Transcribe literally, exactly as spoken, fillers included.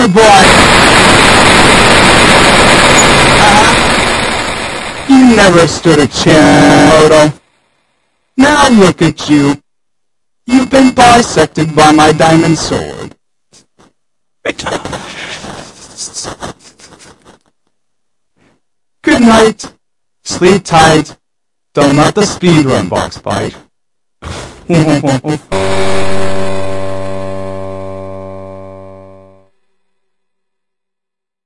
boy! Uh, you never stood a chance, Moto. Now look at you. You've been bisected by my diamond sword. Good night. Sleep tight. Don't let the speedrun box bite.